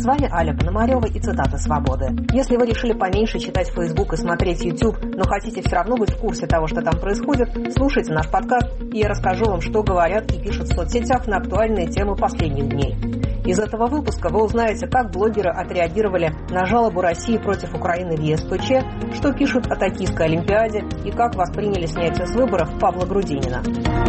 С вами Аля Пономарева и цитаты «Свободы». Если вы решили поменьше читать Facebook и смотреть YouTube, но хотите все равно быть в курсе того, что там происходит, слушайте наш подкаст, и я расскажу вам, что говорят и пишут в соцсетях на актуальные темы последних дней. Из этого выпуска вы узнаете, как блогеры отреагировали на жалобу России против Украины в ЕСПЧ, что пишут о Токийской Олимпиаде и как восприняли снятие с выборов Павла Грудинина.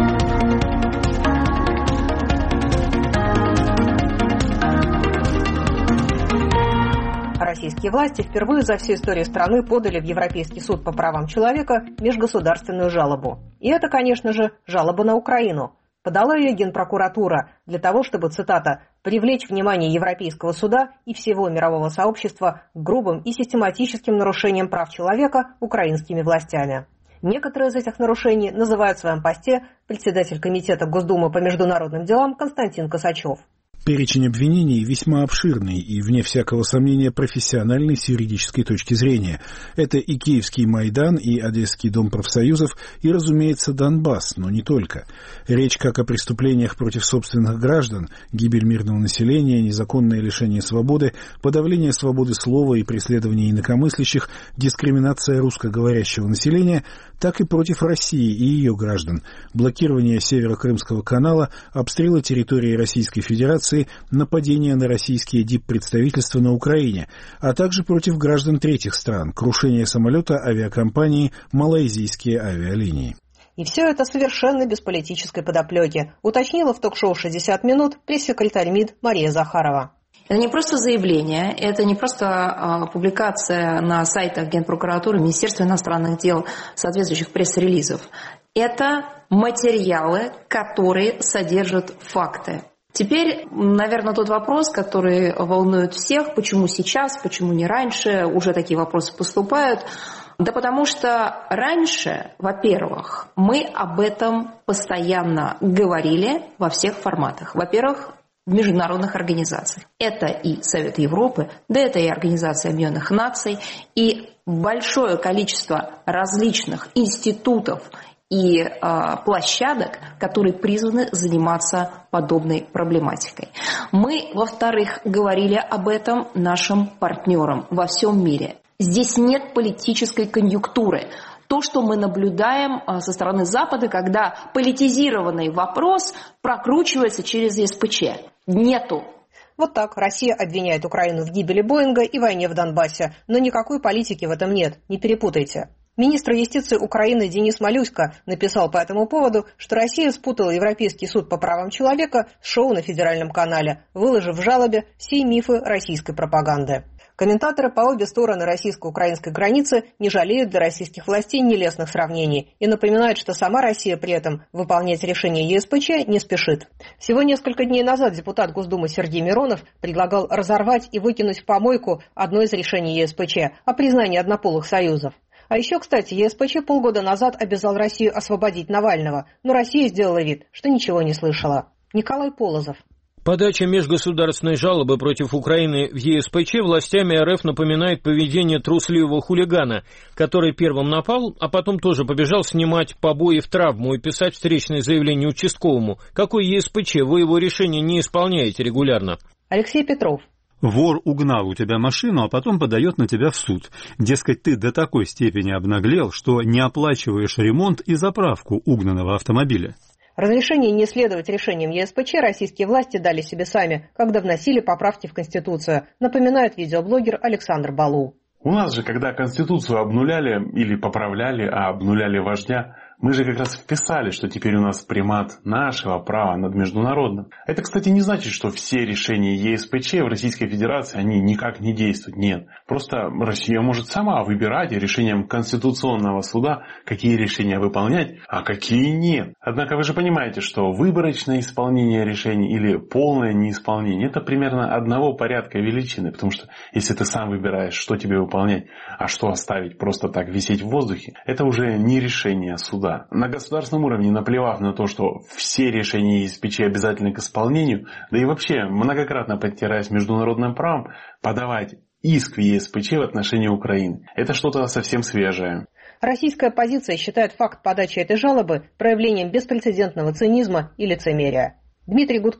Российские власти впервые за всю историю страны подали в Европейский суд по правам человека межгосударственную жалобу. И это, конечно же, жалоба на Украину. Подала ее Генпрокуратура для того, чтобы, цитата, «привлечь внимание Европейского суда и всего мирового сообщества к грубым и систематическим нарушениям прав человека украинскими властями». Некоторые из этих нарушений называют в своем посте председатель Комитета Госдумы по международным делам Константин Косачев. Перечень обвинений весьма обширный и, вне всякого сомнения, профессиональный с юридической точки зрения. Это и Киевский Майдан, и Одесский дом профсоюзов, и, разумеется, Донбасс, но не только. Речь как о преступлениях против собственных граждан, гибель мирного населения, незаконное лишение свободы, подавление свободы слова и преследование инакомыслящих, дискриминация русскоговорящего населения, так и против России и ее граждан, блокирование Северо-Крымского канала, обстрелы территории Российской Федерации, нападения на российские диппредставительства на Украине, а также против граждан третьих стран, крушение самолета авиакомпании «Малайзийские авиалинии». И все это совершенно без политической подоплеки, уточнила в ток-шоу «60 минут» пресс-секретарь МИД Мария Захарова. Это не просто заявление, это не просто публикация на сайтах Генпрокуратуры, Министерства иностранных дел, соответствующих пресс-релизов. Это материалы, которые содержат факты. Теперь, наверное, тот вопрос, который волнует всех, почему сейчас, почему не раньше, уже такие вопросы поступают. Да потому что раньше, во-первых, мы об этом постоянно говорили во всех форматах. Во-первых, в международных организациях. Это и Совет Европы, да это и Организация Объединенных Наций, и большое количество различных институтов и площадок, которые призваны заниматься подобной проблематикой. Мы, во-вторых, говорили об этом нашим партнерам во всем мире. Здесь нет политической конъюнктуры. То, что мы наблюдаем со стороны Запада, когда политизированный вопрос прокручивается через ЕСПЧ. Нету. Вот так Россия обвиняет Украину в гибели Боинга и войне в Донбассе. Но никакой политики в этом нет, не перепутайте. Министр юстиции Украины Денис Малюська написал по этому поводу, что Россия спутала Европейский суд по правам человека с шоу на федеральном канале, выложив в жалобе все мифы российской пропаганды. Комментаторы по обе стороны российско-украинской границы не жалеют для российских властей нелестных сравнений и напоминают, что сама Россия при этом выполнять решение ЕСПЧ не спешит. Всего несколько дней назад депутат Госдумы Сергей Миронов предлагал разорвать и выкинуть в помойку одно из решений ЕСПЧ о признании однополых союзов. А еще, кстати, ЕСПЧ полгода назад обязал Россию освободить Навального, но Россия сделала вид, что ничего не слышала. Николай Полозов. Подача межгосударственной жалобы против Украины в ЕСПЧ властями РФ напоминает поведение трусливого хулигана, который первым напал, а потом тоже побежал снимать побои в травму и писать встречное заявление участковому. Какой ЕСПЧ? Вы его решение не исполняете регулярно. Алексей Петров. Вор угнал у тебя машину, а потом подает на тебя в суд. Дескать, ты до такой степени обнаглел, что не оплачиваешь ремонт и заправку угнанного автомобиля. Разрешение не следовать решениям ЕСПЧ российские власти дали себе сами, когда вносили поправки в Конституцию, напоминает видеоблогер Александр Балу. У нас же, когда Конституцию обнуляли или поправляли, а обнуляли вождя, мы же как раз вписали, что теперь у нас примат нашего права над международным. Это, кстати, не значит, что все решения ЕСПЧ в Российской Федерации, они никак не действуют. Нет. Просто Россия может сама выбирать решением Конституционного суда, какие решения выполнять, а какие нет. Однако вы же понимаете, что выборочное исполнение решений или полное неисполнение – это примерно одного порядка величины. Потому что если ты сам выбираешь, что тебе выполнять, а что оставить просто так висеть в воздухе, это уже не решение суда. На государственном уровне, наплевав на то, что все решения ЕСПЧ обязательны к исполнению, да и вообще многократно подтираясь международным правом, подавать иск в ЕСПЧ в отношении Украины. Это что-то совсем свежее. Российская оппозиция считает факт подачи этой жалобы проявлением беспрецедентного цинизма и лицемерия. Дмитрий Гудков.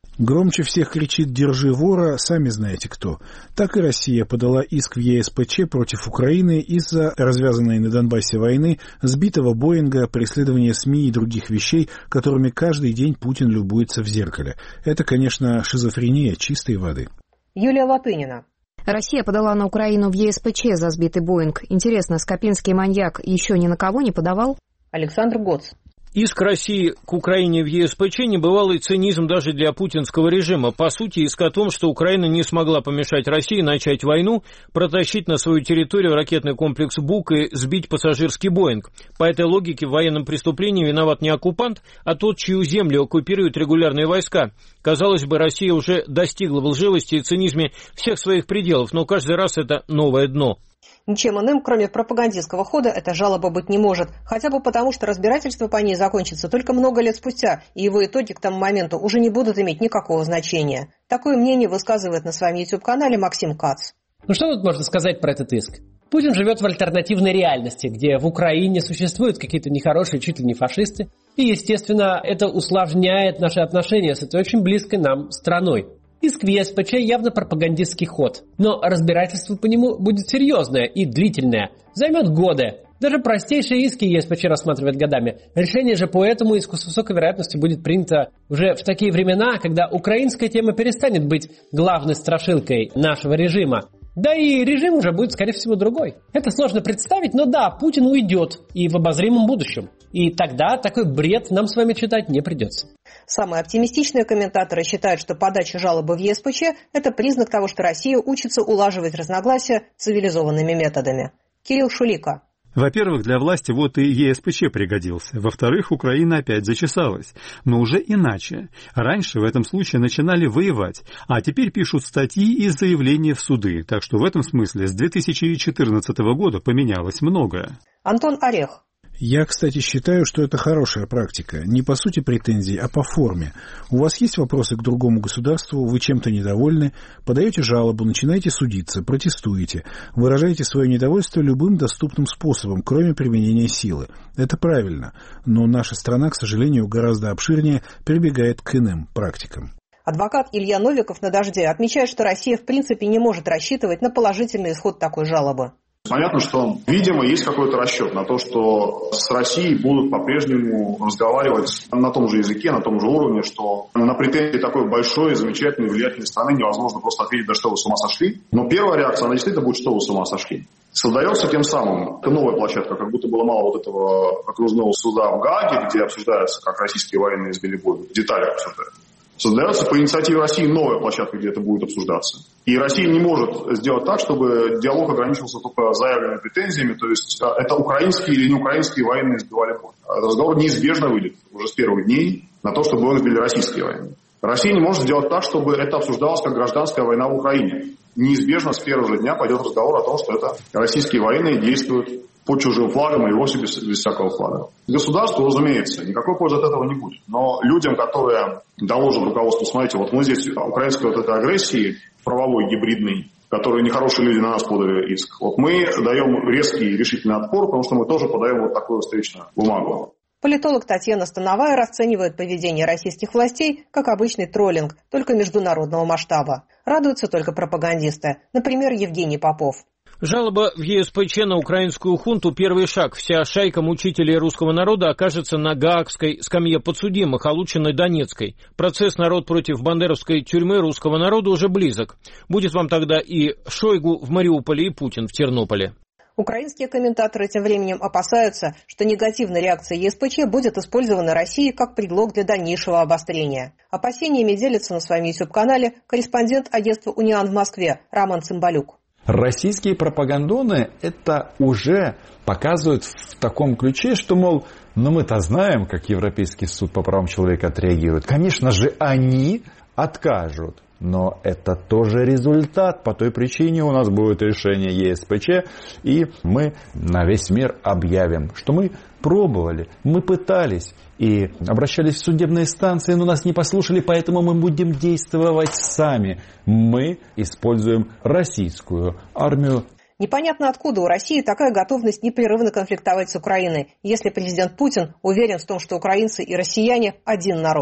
Громче всех кричит «Держи вора», сами знаете кто. Так и Россия подала иск в ЕСПЧ против Украины из-за развязанной на Донбассе войны, сбитого Боинга, преследования СМИ и других вещей, которыми каждый день Путин любуется в зеркале. Это, конечно, шизофрения чистой воды. Юлия Латынина. Россия подала на Украину в ЕСПЧ за сбитый Боинг. Интересно, скопинский маньяк еще ни на кого не подавал? Александр Гоц. Иск России к Украине в ЕСПЧ небывалый цинизм даже для путинского режима. По сути, иск о том, что Украина не смогла помешать России начать войну, протащить на свою территорию ракетный комплекс «Бук» и сбить пассажирский «Боинг». По этой логике в военном преступлении виноват не оккупант, а тот, чью землю оккупируют регулярные войска. Казалось бы, Россия уже достигла в лживости и цинизме всех своих пределов, но каждый раз это новое дно. Ничем иным, кроме пропагандистского хода, эта жалоба быть не может. Хотя бы потому, что разбирательство по ней закончится только много лет спустя, и его итоги к тому моменту уже не будут иметь никакого значения. Такое мнение высказывает на своем YouTube-канале Максим Кац. Ну что тут можно сказать про этот иск? Путин живет в альтернативной реальности, где в Украине существуют какие-то нехорошие, чуть ли не фашисты. И, естественно, это усложняет наши отношения с этой очень близкой нам страной. Иск в ЕСПЧ явно пропагандистский ход, но разбирательство по нему будет серьезное и длительное, займет годы. Даже простейшие иски ЕСПЧ рассматривает годами. Решение же по этому иску с высокой вероятностью будет принято уже в такие времена, когда украинская тема перестанет быть главной страшилкой нашего режима. Да и режим уже будет, скорее всего, другой. Это сложно представить, но да, Путин уйдет и в обозримом будущем. И тогда такой бред нам с вами читать не придется. Самые оптимистичные комментаторы считают, что подача жалобы в ЕСПЧ – это признак того, что Россия учится улаживать разногласия цивилизованными методами. Кирилл Шулика. Во-первых, для власти вот и ЕСПЧ пригодился. Во-вторых, Украина опять зачесалась. Но уже иначе. Раньше в этом случае начинали воевать, а теперь пишут статьи и заявления в суды. Так что в этом смысле с 2014 года поменялось многое. Антон Орех. Я, кстати, считаю, что это хорошая практика. Не по сути претензий, а по форме. У вас есть вопросы к другому государству, вы чем-то недовольны, подаете жалобу, начинаете судиться, протестуете, выражаете свое недовольство любым доступным способом, кроме применения силы. Это правильно, но наша страна, к сожалению, гораздо обширнее прибегает к иным практикам. Адвокат Илья Новиков на «Дожде» отмечает, что Россия в принципе не может рассчитывать на положительный исход такой жалобы. Понятно, что, видимо, есть какой-то расчет на то, что с Россией будут по-прежнему разговаривать на том же языке, на том же уровне, что на претензии такой большой, замечательной, влиятельной страны невозможно просто ответить, да что вы с ума сошли. Но первая реакция, она действительно будет, что вы с ума сошли. Создается тем самым новая площадка, как будто было мало вот этого окружного суда в Гааге, где обсуждается, как российские военные избили Боинг, в деталях обсуждают. Создается по инициативе России новая площадка, где это будет обсуждаться. И Россия не может сделать так, чтобы диалог ограничивался только заявленными претензиями, то есть это украинские или не украинские военные сбивали Боинг. Разговор неизбежно выйдет уже с первых дней на то, что Боинг сбили российские военные. Россия не может сделать так, чтобы это обсуждалось как гражданская война в Украине. Неизбежно с первого же дня пойдет разговор о том, что это российские военные действуют под чужим флагом и вовсе без всякого флага. Государству, разумеется, никакой пользы от этого не будет. Но людям, которые доложат руководству, смотрите, вот мы здесь украинской вот этой агрессии, правовой, гибридной, которые нехорошие люди на нас подали иск, вот мы даем резкий и решительный отпор, потому что мы тоже подаем вот такую встречную бумагу. Политолог Татьяна Становая расценивает поведение российских властей как обычный троллинг, только международного масштаба. Радуются только пропагандисты, например, Евгений Попов. Жалоба в ЕСПЧ на украинскую хунту – первый шаг. Вся шайка мучителей русского народа окажется на гаагской скамье подсудимых, улучшенной Донецкой. Процесс «Народ против бандеровской тюрьмы» русского народа уже близок. Будет вам тогда и Шойгу в Мариуполе, и Путин в Тернополе. Украинские комментаторы тем временем опасаются, что негативная реакция ЕСПЧ будет использована Россией как предлог для дальнейшего обострения. Опасениями делится на своем YouTube-канале корреспондент агентства «Униан» в Москве Роман Цымбалюк. Российские пропагандоны это уже показывают в таком ключе, что, мол, мы-то знаем, как Европейский суд по правам человека отреагирует. Конечно же, они откажут. Но это тоже результат. По той причине у нас будет решение ЕСПЧ, и мы на весь мир объявим, что мы пробовали, мы пытались и обращались в судебные инстанции, но нас не послушали, поэтому мы будем действовать сами. Мы используем российскую армию. Непонятно, откуда у России такая готовность непрерывно конфликтовать с Украиной, если президент Путин уверен в том, что украинцы и россияне – один народ.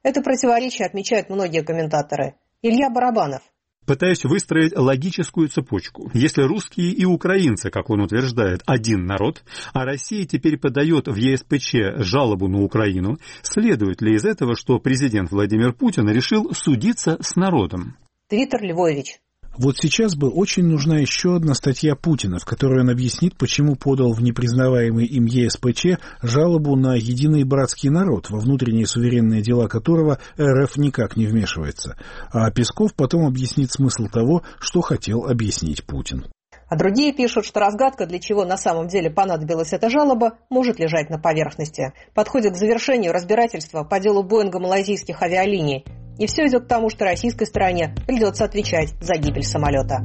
Это противоречие отмечают многие комментаторы. Илья Барабанов. Пытаясь выстроить логическую цепочку. Если русские и украинцы, как он утверждает, один народ, а Россия теперь подает в ЕСПЧ жалобу на Украину, следует ли из этого, что президент Владимир Путин решил судиться с народом? Твиттер Львович. Вот сейчас бы очень нужна еще одна статья Путина, в которой он объяснит, почему подал в непризнаваемый им ЕСПЧ жалобу на единый братский народ, во внутренние суверенные дела которого РФ никак не вмешивается. А Песков потом объяснит смысл того, что хотел объяснить Путин. А другие пишут, что разгадка, для чего на самом деле понадобилась эта жалоба, может лежать на поверхности. Подходит к завершению разбирательства по делу Боинга малайзийских авиалиний. И все идет к тому, что российской стороне придется отвечать за гибель самолета.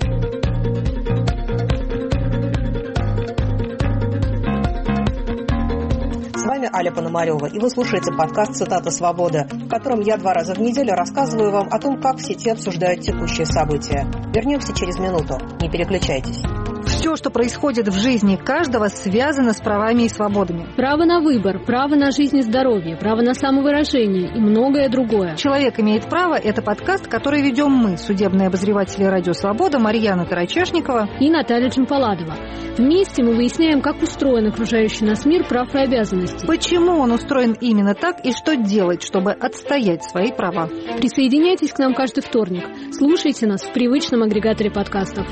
С вами Аля Пономарева, и вы слушаете подкаст «Цитата Свободы», в котором я 2 раза в неделю рассказываю вам о том, как в сети обсуждают текущие события. Вернемся через минуту. Не переключайтесь. Все, что происходит в жизни каждого, связано с правами и свободами. Право на выбор, право на жизнь и здоровье, право на самовыражение и многое другое. «Человек имеет право» — это подкаст, который ведем мы, судебные обозреватели «Радио Свобода» Марьяна Тарачешникова и Наталья Джампаладова. Вместе мы выясняем, как устроен окружающий нас мир прав и обязанностей. Почему он устроен именно так и что делать, чтобы отстоять свои права. Присоединяйтесь к нам каждый вторник. Слушайте нас в привычном агрегаторе подкастов.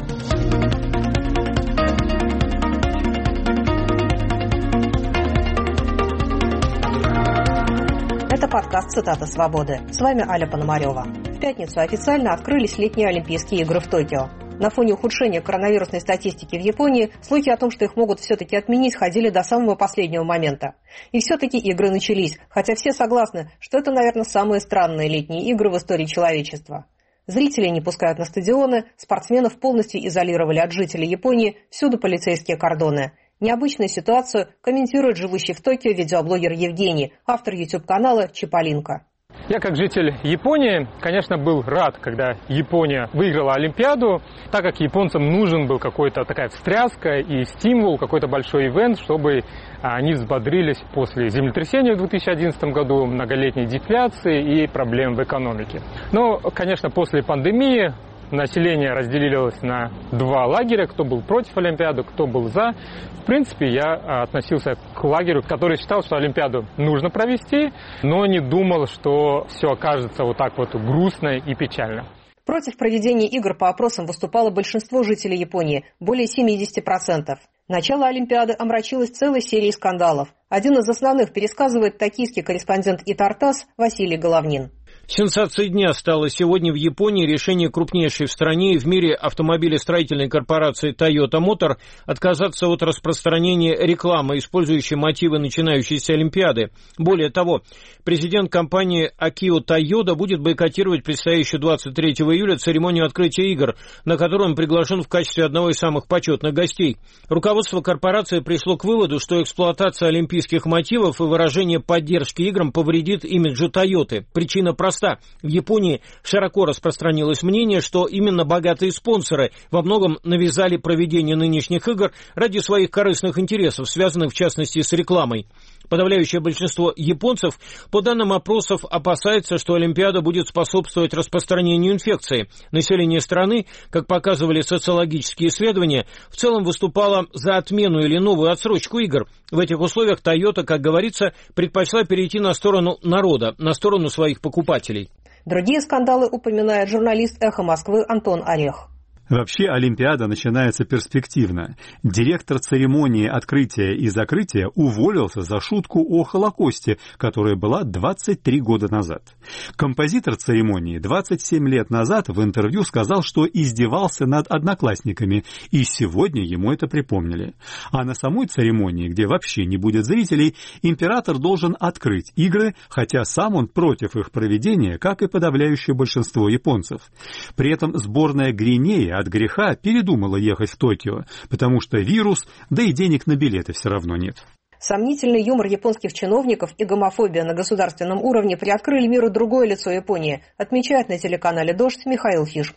Это подкаст «Цитата Свободы». С вами Аля Пономарева. В пятницу официально открылись летние Олимпийские игры в Токио. На фоне ухудшения коронавирусной статистики в Японии слухи о том, что их могут все-таки отменить, ходили до самого последнего момента. И все-таки игры начались, хотя все согласны, что это, наверное, самые странные летние игры в истории человечества. Зрителей не пускают на стадионы, спортсменов полностью изолировали от жителей Японии, всюду полицейские кордоны. Необычную ситуацию комментирует живущий в Токио видеоблогер Евгений, автор YouTube-канала «Чиполлинко». Я, как житель Японии, конечно, был рад, когда Япония выиграла Олимпиаду, так как японцам нужен был какой-то такая встряска и стимул, какой-то большой ивент, чтобы они взбодрились после землетрясения в 2011 году, многолетней дефляции и проблем в экономике. Но, конечно, после пандемии население разделилось на 2 лагеря, кто был против Олимпиады, кто был за. В принципе, я относился к лагерю, который считал, что Олимпиаду нужно провести, но не думал, что все окажется вот так вот грустно и печально. Против проведения игр по опросам выступало большинство жителей Японии, более 70%. Начало Олимпиады омрачилось целой серией скандалов. Один из основных пересказывает токийский корреспондент ИТАР-ТАСС Василий Головнин. Сенсацией дня стало сегодня в Японии решение крупнейшей в стране и в мире автомобилестроительной корпорации Toyota Motor отказаться от распространения рекламы, использующей мотивы начинающейся Олимпиады. Более того, президент компании Акио Тойода будет бойкотировать предстоящую 23 июля церемонию открытия игр, на которую он приглашен в качестве одного из самых почетных гостей. Руководство корпорации пришло к выводу, что эксплуатация олимпийских мотивов и выражение поддержки играм повредит имиджу Тойоты. Причина проста. В Японии широко распространилось мнение, что именно богатые спонсоры во многом навязали проведение нынешних игр ради своих корыстных интересов, связанных в частности с рекламой. Подавляющее большинство японцев, по данным опросов, опасается, что Олимпиада будет способствовать распространению инфекции. Население страны, как показывали социологические исследования, в целом выступало за отмену или новую отсрочку игр. В этих условиях Toyota, как говорится, предпочла перейти на сторону народа, на сторону своих покупателей. Другие скандалы упоминает журналист «Эхо Москвы» Антон Орех. Вообще Олимпиада начинается перспективно. Директор церемонии открытия и закрытия уволился за шутку о Холокосте, которая была 23 года назад. Композитор церемонии 27 лет назад в интервью сказал, что издевался над одноклассниками, и сегодня ему это припомнили. А на самой церемонии, где вообще не будет зрителей, император должен открыть игры, хотя сам он против их проведения, как и подавляющее большинство японцев. При этом сборная Гвинеи от греха передумала ехать в Токио, потому что вирус, да и денег на билеты все равно нет. Сомнительный юмор японских чиновников и гомофобия на государственном уровне приоткрыли миру другое лицо Японии, отмечает на телеканале «Дождь» Михаил Фишман.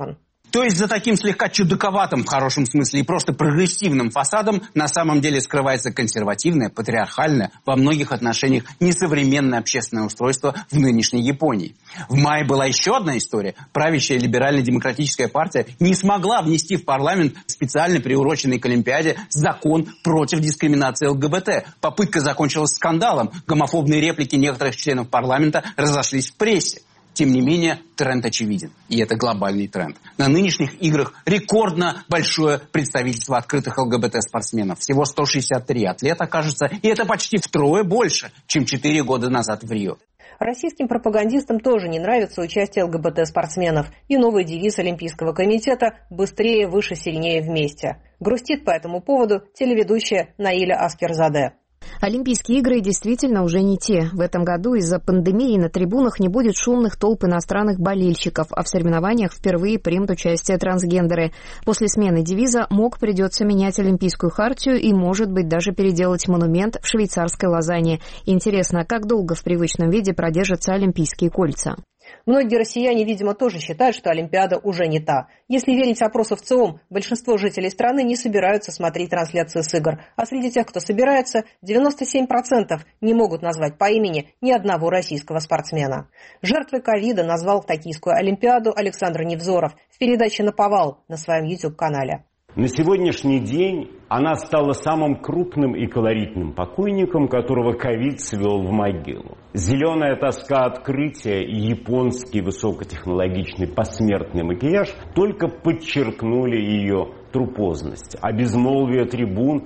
То есть за таким слегка чудаковатым, в хорошем смысле, и просто прогрессивным фасадом на самом деле скрывается консервативное, патриархальное, во многих отношениях несовременное общественное устройство в нынешней Японии. В мае была еще одна история. Правящая либерально-демократическая партия не смогла внести в парламент специально приуроченный к Олимпиаде закон против дискриминации ЛГБТ. Попытка закончилась скандалом. Гомофобные реплики некоторых членов парламента разошлись в прессе. Тем не менее, тренд очевиден. И это глобальный тренд. На нынешних играх рекордно большое представительство открытых ЛГБТ-спортсменов. Всего 163 атлета, кажется. И это почти втрое больше, чем 4 года назад в Рио. Российским пропагандистам тоже не нравится участие ЛГБТ-спортсменов. И новый девиз Олимпийского комитета «Быстрее, выше, сильнее вместе». Грустит по этому поводу телеведущая Наиля Аскерзаде. Олимпийские игры действительно уже не те. В этом году из-за пандемии на трибунах не будет шумных толп иностранных болельщиков, а в соревнованиях впервые примут участие трансгендеры. После смены девиза МОК придется менять Олимпийскую хартию и, может быть, даже переделать монумент в швейцарской Лозанне. Интересно, как долго в привычном виде продержатся Олимпийские кольца? Многие россияне, видимо, тоже считают, что Олимпиада уже не та. Если верить опросу в ЦИОМ, большинство жителей страны не собираются смотреть трансляции с игр. А среди тех, кто собирается, 97% не могут назвать по имени ни одного российского спортсмена. Жертвой ковида назвал Токийскую Олимпиаду Александр Невзоров в передаче «Наповал» на своем YouTube-канале. На сегодняшний день она стала самым крупным и колоритным покойником, которого ковид свел в могилу. Зеленая тоска открытия и японский высокотехнологичный посмертный макияж только подчеркнули ее трупозность. А безмолвие трибун,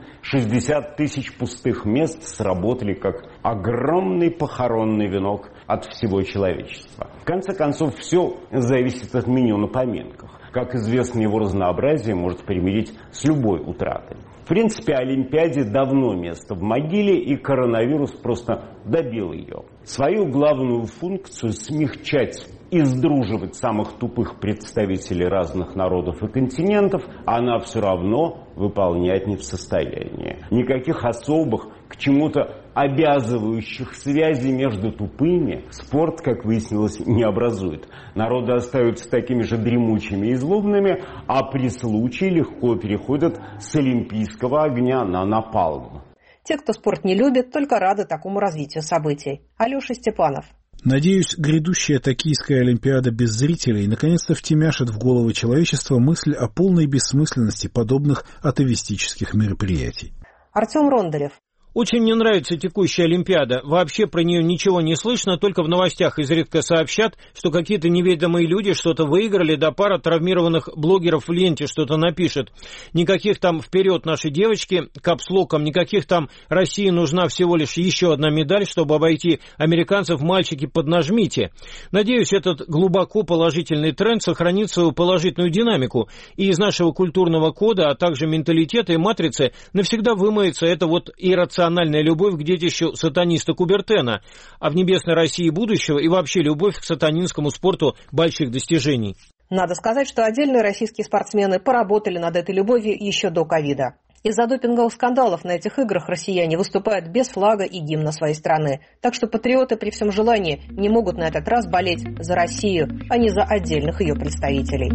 60 тысяч пустых мест сработали как огромный похоронный венок от всего человечества. В конце концов, все зависит от меню на поминках. Как известно, его разнообразие может примирить с любой утратой. В принципе, Олимпиаде давно место в могиле, и коронавирус просто добил ее. Свою главную функцию — смягчать и сдруживать самых тупых представителей разных народов и континентов — она все равно выполнять не в состоянии. Никаких особых, к чему-то обязывающих связей между тупыми спорт, как выяснилось, не образует. Народы остаются такими же дремучими и злобными, а при случае легко переходят с олимпийского огня на напалм. Те, кто спорт не любит, только рады такому развитию событий. Алеша Степанов. Надеюсь, грядущая Токийская Олимпиада без зрителей наконец-то втемяшит в головы человечества мысль о полной бессмысленности подобных атовистических мероприятий. Артем Рондарев. Очень мне нравится текущая Олимпиада. Вообще про нее ничего не слышно, только в новостях изредка сообщат, что какие-то неведомые люди что-то выиграли, да пара травмированных блогеров в ленте что-то напишет. Никаких там «вперед наши девочки» капслоком, никаких там «России нужна всего лишь еще одна медаль, чтобы обойти американцев, мальчики, поднажмите». Надеюсь, этот глубоко положительный тренд сохранит свою положительную динамику, и из нашего культурного кода, а также менталитета и матрицы навсегда вымоется эта вот иррациональная любовь к детищу сатаниста Кубертена, а в небесной России будущего и вообще любовь к сатанинскому спорту больших достижений. Надо сказать, что отдельные российские спортсмены поработали над этой любовью еще до ковида. Из-за допинговых скандалов на этих играх россияне выступают без флага и гимна своей страны. Так что патриоты при всем желании не могут на этот раз болеть за Россию, а не за отдельных ее представителей.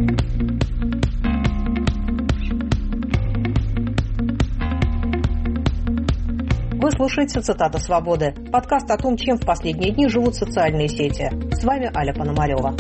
Вы слушаете «Цитата свободы» – подкаст о том, чем в последние дни живут социальные сети. С вами Аля Пономарёва.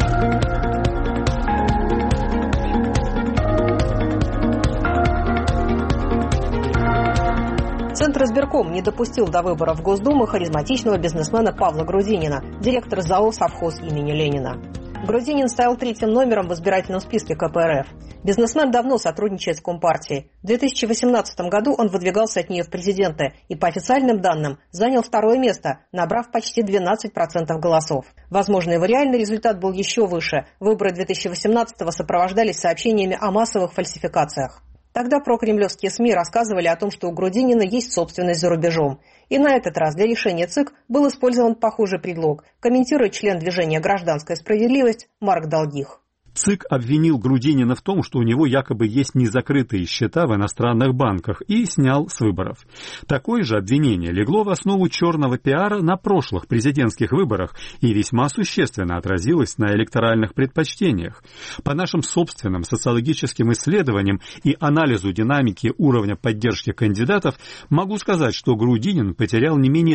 Центр избирком не допустил до выборов в Госдуму харизматичного бизнесмена Павла Грудинина, директора ЗАО «Совхоз» имени Ленина. Грудинин стоял 3-м номером в избирательном списке КПРФ. Бизнесмен давно сотрудничает с Компартией. В 2018 году он выдвигался от нее в президенты и, по официальным данным, занял 2-е место, набрав почти 12% голосов. Возможно, его реальный результат был еще выше. Выборы 2018-го сопровождались сообщениями о массовых фальсификациях. Тогда прокремлевские СМИ рассказывали о том, что у Грудинина есть собственность за рубежом. И на этот раз для решения ЦИК был использован похожий предлог, комментирует член движения «Гражданская справедливость» Марк Долгих. ЦИК обвинил Грудинина в том, что у него якобы есть незакрытые счета в иностранных банках, и снял с выборов. Такое же обвинение легло в основу черного пиара на прошлых президентских выборах и весьма существенно отразилось на электоральных предпочтениях. По нашим собственным социологическим исследованиям и анализу динамики уровня поддержки кандидатов, могу сказать, что Грудинин потерял не менее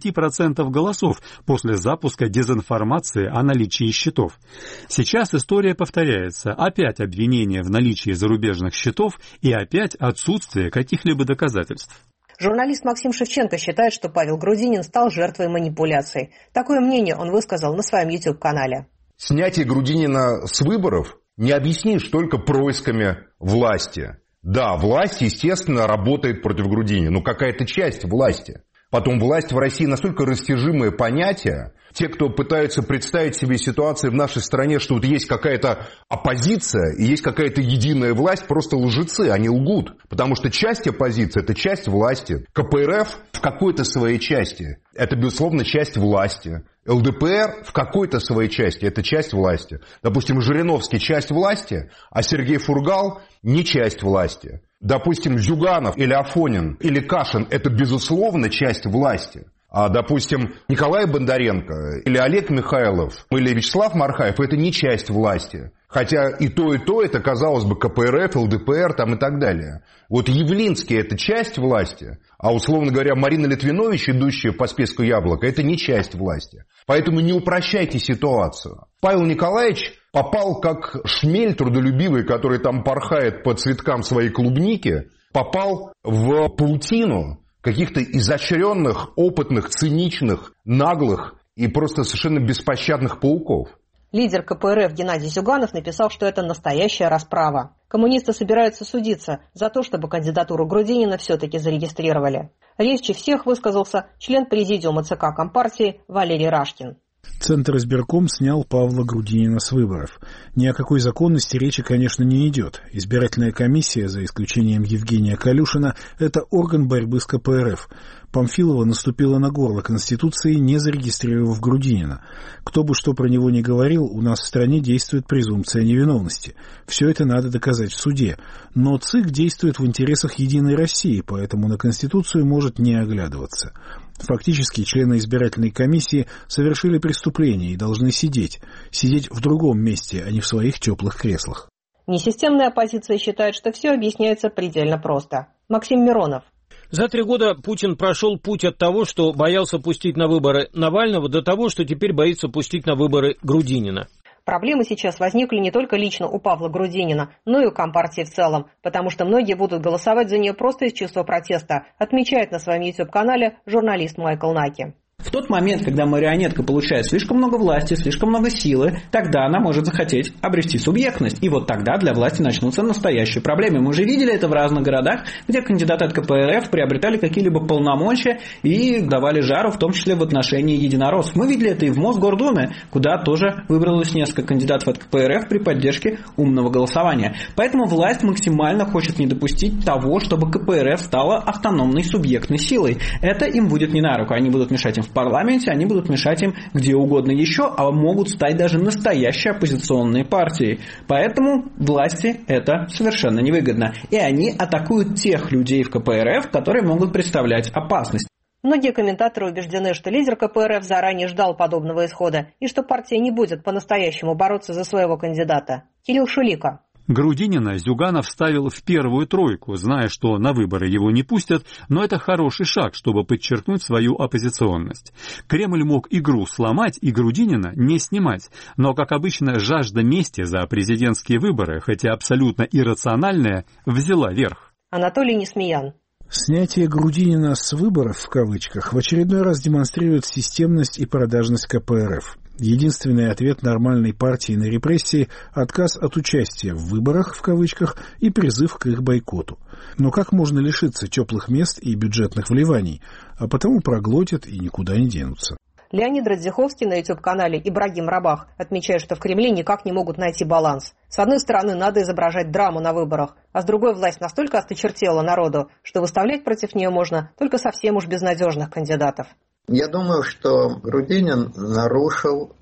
30% голосов после запуска дезинформации о наличии счетов. Сейчас история повторяется. Опять обвинения в наличии зарубежных счетов и опять отсутствие каких-либо доказательств. Журналист Максим Шевченко считает, что Павел Грудинин стал жертвой манипуляций. Такое мнение он высказал на своем YouTube-канале. Снятие Грудинина с выборов не объяснишь только происками власти. Да, власть, естественно, работает против Грудинина, но какая-то часть власти. Потом власть в России настолько растяжимое понятие. Те, кто пытаются представить себе ситуацию в нашей стране, что вот есть какая-то оппозиция и есть какая-то единая власть, просто лжецы, они лгут. Потому что часть оппозиции – это часть власти. КПРФ в какой-то своей части – это, безусловно, часть власти. ЛДПР в какой-то своей части – это часть власти. Допустим, Жириновский – часть власти, а Сергей Фургал – не часть власти. Допустим, Зюганов или Афонин или Кашин – это, безусловно, часть власти. А, допустим, Николай Бондаренко или Олег Михайлов или Вячеслав Мархаев – это не часть власти. Хотя и то, это, казалось бы, КПРФ, ЛДПР там и так далее. Вот Явлинский – это часть власти, а, условно говоря, Марина Литвинович, идущая по списку Яблоко, это не часть власти. Поэтому не упрощайте ситуацию. Павел Николаевич попал как шмель трудолюбивый, который там порхает по цветкам своей клубники, попал в паутину каких-то изощренных, опытных, циничных, наглых и просто совершенно беспощадных пауков. Лидер КПРФ Геннадий Зюганов написал, что это настоящая расправа. Коммунисты собираются судиться за то, чтобы кандидатуру Грудинина все-таки зарегистрировали. Резче всех высказался член президиума ЦК Компартии Валерий Рашкин. Центр избирком снял Павла Грудинина с выборов. Ни о какой законности речи, конечно, не идет. Избирательная комиссия, за исключением Евгения Калюшина, это орган борьбы с КПРФ. Памфилова наступила на горло Конституции, не зарегистрировав Грудинина. Кто бы что про него ни говорил, у нас в стране действует презумпция невиновности. Все это надо доказать в суде. Но ЦИК действует в интересах Единой России, поэтому на Конституцию может не оглядываться. Фактически члены избирательной комиссии совершили преступление и должны сидеть. Сидеть в другом месте, а не в своих теплых креслах. Несистемная оппозиция считает, что все объясняется предельно просто. Максим Миронов. За 3 года Путин прошел путь от того, что боялся пустить на выборы Навального, до того, что теперь боится пустить на выборы Грудинина. Проблемы сейчас возникли не только лично у Павла Грудинина, но и у Компартии в целом, потому что многие будут голосовать за нее просто из чувства протеста, отмечает на своем YouTube-канале журналист Майкл Наки. В тот момент, когда марионетка получает слишком много власти, слишком много силы, тогда она может захотеть обрести субъектность. И вот тогда для власти начнутся настоящие проблемы. Мы уже видели это в разных городах, где кандидаты от КПРФ приобретали какие-либо полномочия и давали жару, в том числе в отношении единороссов. Мы видели это и в Мосгордуме, куда тоже выбралось несколько кандидатов от КПРФ при поддержке умного голосования. Поэтому власть максимально хочет не допустить того, чтобы КПРФ стала автономной субъектной силой. Это им будет не на руку. Они будут мешать им в парламенте, они будут мешать им где угодно еще, а могут стать даже настоящей оппозиционной партией. Поэтому власти это совершенно невыгодно. И они атакуют тех людей в КПРФ, которые могут представлять опасность. Многие комментаторы убеждены, что лидер КПРФ заранее ждал подобного исхода и что партия не будет по-настоящему бороться за своего кандидата. Кирилл Шулико. Грудинина Зюганов ставил в первую тройку, зная, что на выборы его не пустят, но это хороший шаг, чтобы подчеркнуть свою оппозиционность. Кремль мог игру сломать и Грудинина не снимать, но, как обычно, жажда мести за президентские выборы, хотя абсолютно иррациональная, взяла верх. Анатолий Несмеян. Снятие Грудинина с выборов, в кавычках, в очередной раз демонстрирует системность и продажность КПРФ. Единственный ответ нормальной партии на репрессии – отказ от участия в выборах, в кавычках, и призыв к их бойкоту. Но как можно лишиться теплых мест и бюджетных вливаний, а потому проглотят и никуда не денутся? Леонид Радзиховский на YouTube-канале «Ибрагим Рабах» отмечает, что в Кремле никак не могут найти баланс. С одной стороны, надо изображать драму на выборах, а с другой власть настолько осточертела народу, что выставлять против нее можно только совсем уж безнадежных кандидатов. Я думаю, что Грудинин нарушил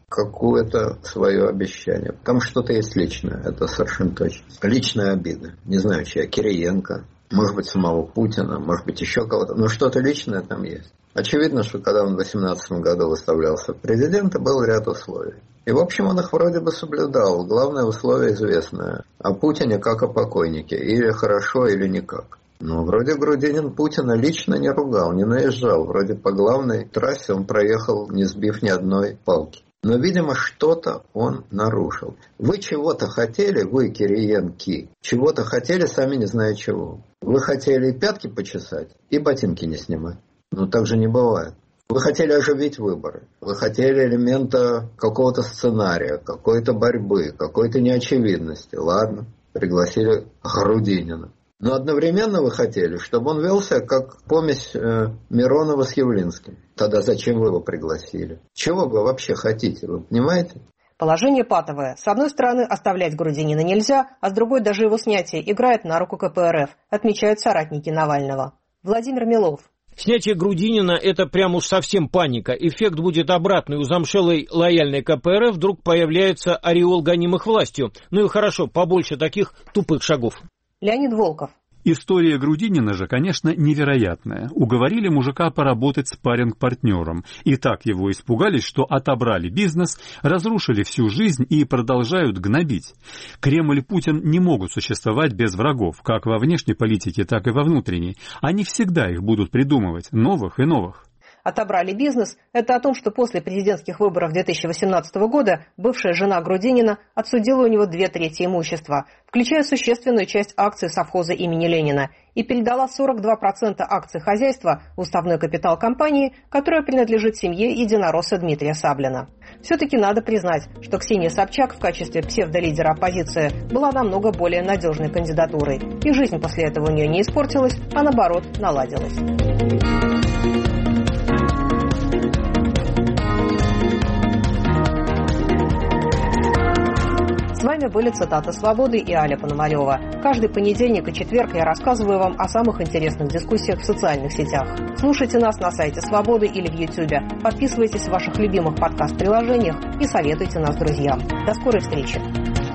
какое-то свое обещание. Там что-то есть личное, это совершенно точно. Личная обида. Не знаю, чья, Кириенко, может быть, самого Путина, может быть, еще кого-то. Но что-то личное там есть. Очевидно, что когда он в 2018 году выставлялся в президенты, был ряд условий. И, в общем, он их вроде бы соблюдал. Главное условие известное. О Путине как о покойнике. Или хорошо, или никак. Но вроде Грудинин Путина лично не ругал, не наезжал. Вроде по главной трассе он проехал, не сбив ни одной палки. Но, видимо, что-то он нарушил. Вы чего-то хотели, вы, Кириенки, чего-то хотели, сами не зная чего. Вы хотели и пятки почесать, и ботинки не снимать. Но так же не бывает. Вы хотели оживить выборы. Вы хотели элемента какого-то сценария, какой-то борьбы, какой-то неочевидности. Ладно, пригласили Грудинина. Но одновременно вы хотели, чтобы он велся как помесь Миронова с Явлинским. Тогда зачем вы его пригласили? Чего вы вообще хотите, вы понимаете? Положение патовое. С одной стороны, оставлять Грудинина нельзя, а с другой даже его снятие играет на руку КПРФ, отмечают соратники Навального. Владимир Милов. Снятие Грудинина – это прям уж совсем паника. Эффект будет обратный. У замшелой лояльной КПРФ вдруг появляется ореол гонимых властью. Ну и хорошо, побольше таких тупых шагов. Леонид Волков. История Грудинина же, конечно, невероятная. Уговорили мужика поработать спарринг-партнером. И так его испугались, что отобрали бизнес, разрушили всю жизнь и продолжают гнобить. Кремль и Путин не могут существовать без врагов, как во внешней политике, так и во внутренней. Они всегда их будут придумывать, новых и новых. Отобрали бизнес – это о том, что после президентских выборов 2018 года бывшая жена Грудинина отсудила у него 2/3 имущества, включая существенную часть акций совхоза имени Ленина, и передала 42% акций хозяйства в уставной капитал компании, которая принадлежит семье единоросса Дмитрия Саблина. Все-таки надо признать, что Ксения Собчак в качестве псевдолидера оппозиции была намного более надежной кандидатурой, и жизнь после этого у нее не испортилась, а наоборот наладилась. С вами были «Цитаты свободы» и Аля Пономарева. Каждый понедельник и четверг я рассказываю вам о самых интересных дискуссиях в социальных сетях. Слушайте нас на сайте «Свободы» или в Ютьюбе. Подписывайтесь в ваших любимых подкаст-приложениях и советуйте нас друзьям. До скорой встречи!